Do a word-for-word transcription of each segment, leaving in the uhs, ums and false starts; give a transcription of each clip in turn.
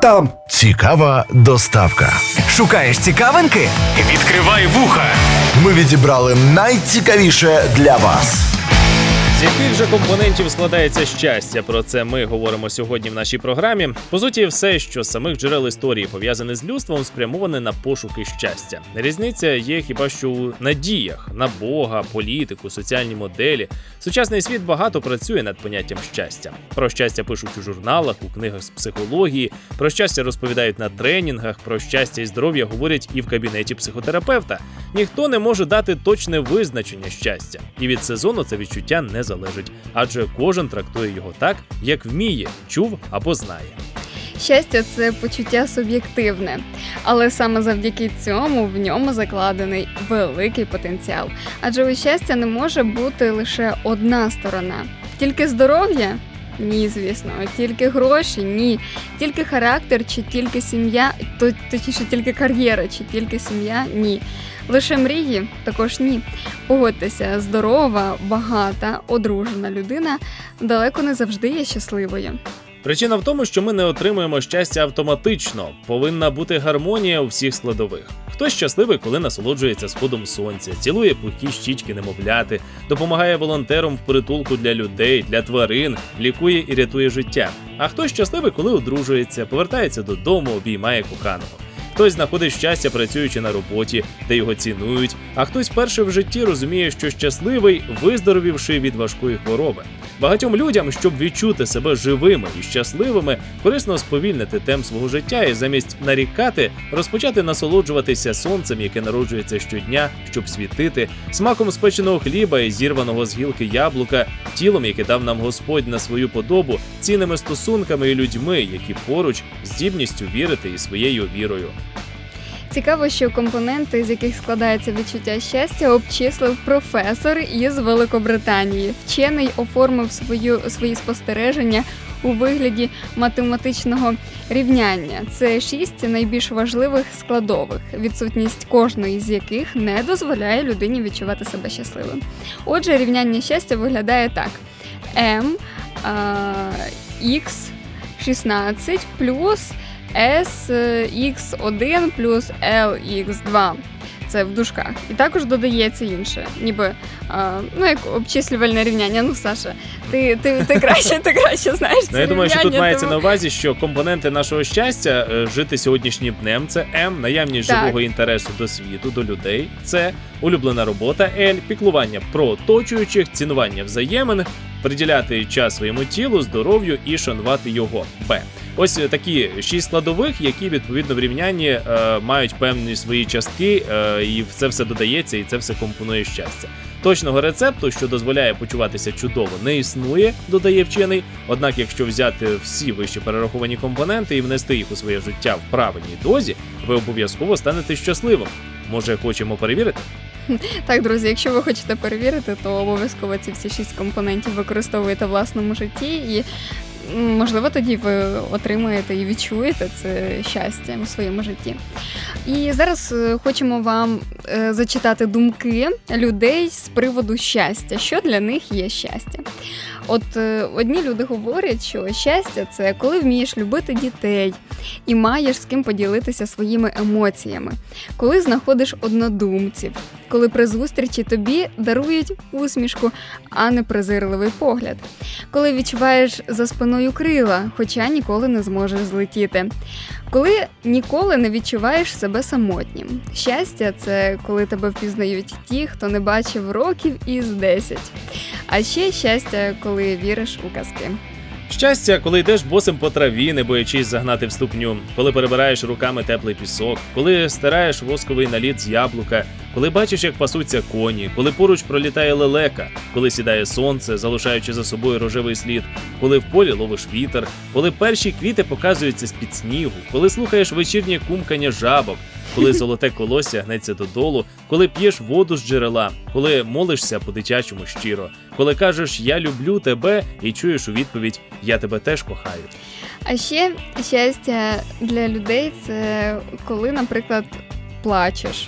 там? Цікава доставка. Шукаєш цікавинки? Відкривай вуха! Ми відібрали найцікавіше для вас. З яких же компонентів складається щастя? Про це ми говоримо сьогодні в нашій програмі. По суті, все, що з самих джерел історії пов'язане з людством, спрямоване на пошуки щастя. Різниця є хіба що у надіях на Бога, політику, соціальні моделі. Сучасний світ багато працює над поняттям щастя. Про щастя пишуть у журналах, у книгах з психології, про щастя розповідають на тренінгах, про щастя і здоров'я говорять і в кабінеті психотерапевта. Ніхто не може дати точне визначення щастя. І від сезону це відчуття не залежить, адже кожен трактує його так, як вміє, чув або знає. Щастя – це почуття суб'єктивне, але саме завдяки цьому в ньому закладений великий потенціал. Адже у щастя не може бути лише одна сторона. Тільки здоров'я? Ні, звісно. Тільки гроші? Ні. Тільки характер чи тільки сім'я? Точніше, тільки кар'єра чи тільки сім'я? Ні. Лише мрії? Також ні. Погодьтеся, здорова, багата, одружена людина далеко не завжди є щасливою. Причина в тому, що ми не отримуємо щастя автоматично. Повинна бути гармонія у всіх складових. Хтось щасливий, коли насолоджується сходом сонця, цілує пухкі щічки немовляти, допомагає волонтерам в притулку для людей, для тварин, лікує і рятує життя. А хтось щасливий, коли одружується, повертається додому, обіймає коханого. Хтось знаходить щастя, працюючи на роботі, де його цінують, а хтось перше в житті розуміє, що щасливий, виздоровівши від важкої хвороби. Багатьом людям, щоб відчути себе живими і щасливими, корисно сповільнити темп свого життя і замість нарікати, розпочати насолоджуватися сонцем, яке народжується щодня, щоб світити, смаком спеченого хліба і зірваного з гілки яблука, тілом, яке дав нам Господь на свою подобу, цінними стосунками і людьми, які поруч, здібністю вірити і своєю вірою. Цікаво, що компоненти, з яких складається відчуття щастя, обчислив професор із Великобританії. Вчений оформив свою, свої спостереження у вигляді математичного рівняння. Це шість найбільш важливих складових, відсутність кожної з яких не дозволяє людині відчувати себе щасливим. Отже, рівняння щастя виглядає так. m х шістнадцять плюс ес ікс один плюс ел ікс два. Це в дужках. І також додається інше. Ніби, а, ну, як обчислювальне рівняння. Ну, Саша, ти, ти, ти, краще, ти краще знаєш це ну, я думаю, що тут мається тому... на увазі, що компоненти нашого щастя жити сьогоднішнім днем – це М, наявність так. живого інтересу до світу, до людей, С, улюблена робота, Л, піклування про оточуючих, цінування взаємин, приділяти час своєму тілу, здоров'ю і шанувати його, Б. Ось такі шість складових, які, відповідно, в рівнянні е, мають певні свої частки, е, і це все додається, і це все компонує щастя. Точного рецепту, що дозволяє почуватися чудово, не існує, додає вчений, однак якщо взяти всі вище перераховані компоненти і внести їх у своє життя в правильній дозі, ви обов'язково станете щасливим. Може, хочемо перевірити? Так, друзі, якщо ви хочете перевірити, то обов'язково ці всі шість компонентів використовуєте в власному житті і можливо, тоді ви отримаєте і відчуєте це щастя у своєму житті. І зараз хочемо вам зачитати думки людей з приводу щастя. Що для них є щастя? От одні люди говорять, що щастя – це коли вмієш любити дітей і маєш з ким поділитися своїми емоціями, коли знаходиш однодумців, коли при зустрічі тобі дарують усмішку, а не презирливий погляд, коли відчуваєш за спиною крила, хоча ніколи не зможеш злетіти, коли ніколи не відчуваєш себе самотнім. Щастя – це коли тебе впізнають ті, хто не бачив років із десять. А ще щастя, коли віриш у казки. Щастя, коли йдеш босим по траві, не боячись загнати в ступню, коли перебираєш руками теплий пісок, коли стираєш восковий наліт з яблука, коли бачиш, як пасуться коні, коли поруч пролітає лелека, коли сідає сонце, залишаючи за собою рожевий слід, коли в полі ловиш вітер, коли перші квіти показуються з-під снігу, коли слухаєш вечірнє кумкання жабок, коли золоте колосся гнеться додолу, коли п'єш воду з джерела, коли молишся по-дитячому щиро, коли кажеш «я люблю тебе» і чуєш у відповідь «я тебе теж кохаю». А ще щастя для людей – це коли, наприклад, плачеш.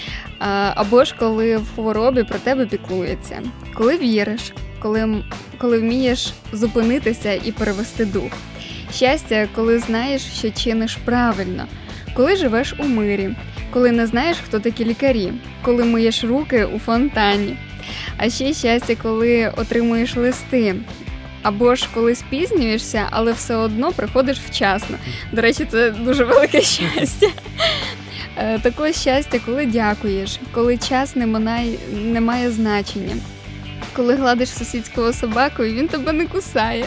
Або ж коли в хворобі про тебе піклується. Коли віриш, коли, коли вмієш зупинитися і перевести дух. Щастя, коли знаєш, що чиниш правильно, коли живеш у мирі, коли не знаєш, хто такі лікарі, коли миєш руки у фонтані. А ще щастя, коли отримуєш листи, або ж коли спізнюєшся, але все одно приходиш вчасно. До речі, це дуже велике щастя. Також щастя, коли дякуєш, коли час не має, не має значення, коли гладиш сусідського собаку і він тебе не кусає,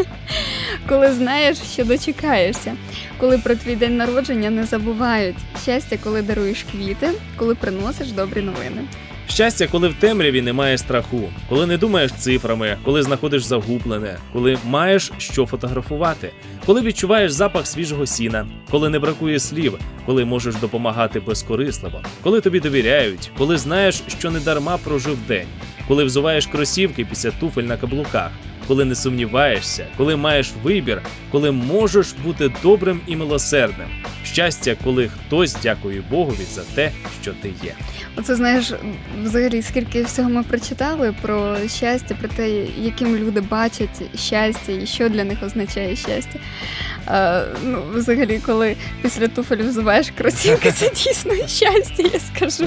коли знаєш, що дочекаєшся, коли про твій день народження не забувають, щастя, коли даруєш квіти, коли приносиш добрі новини. Щастя, коли в темряві немає страху, коли не думаєш цифрами, коли знаходиш загублене, коли маєш що фотографувати, коли відчуваєш запах свіжого сіна, коли не бракує слів, коли можеш допомагати безкорисливо, коли тобі довіряють, коли знаєш, що не дарма прожив день, коли взуваєш кросівки після туфель на каблуках, коли не сумніваєшся, коли маєш вибір, коли можеш бути добрим і милосердним. Щастя, коли хтось дякує Богові за те, що ти є. Оце, знаєш, взагалі, скільки всього ми прочитали про щастя, про те, яким люди бачать щастя і що для них означає щастя. А, ну, взагалі, коли після туфель взуваєш кросівки, це дійсно щастя, я скажу.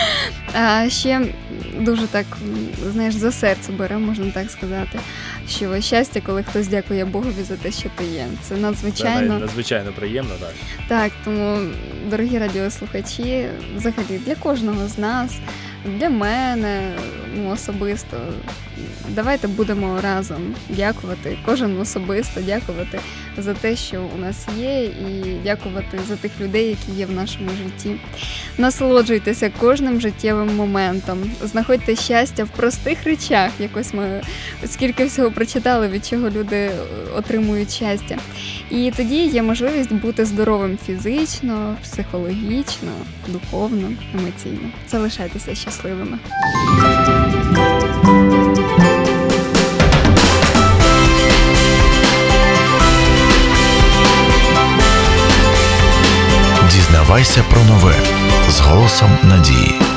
А ще дуже так, знаєш, за серце бере, можна так сказати, що щастя, коли хтось дякує Богові за те, що ти є. Це надзвичайно... Це надзвичайно приємно, так. Так, тому, дорогі радіослухачі, взагалі, для кожного з нас, для мене, ну, особисто, давайте будемо разом дякувати, кожен особисто дякувати за те, що у нас є, і дякувати за тих людей, які є в нашому житті. Насолоджуйтеся кожним життєвим моментом, знаходьте щастя в простих речах, якось ми скільки всього прочитали, від чого люди отримують щастя. І тоді є можливість бути здоровим фізично, психологічно, духовно, емоційно. Залишайтеся щасливими. Дізнавайся про нове з голосом надії.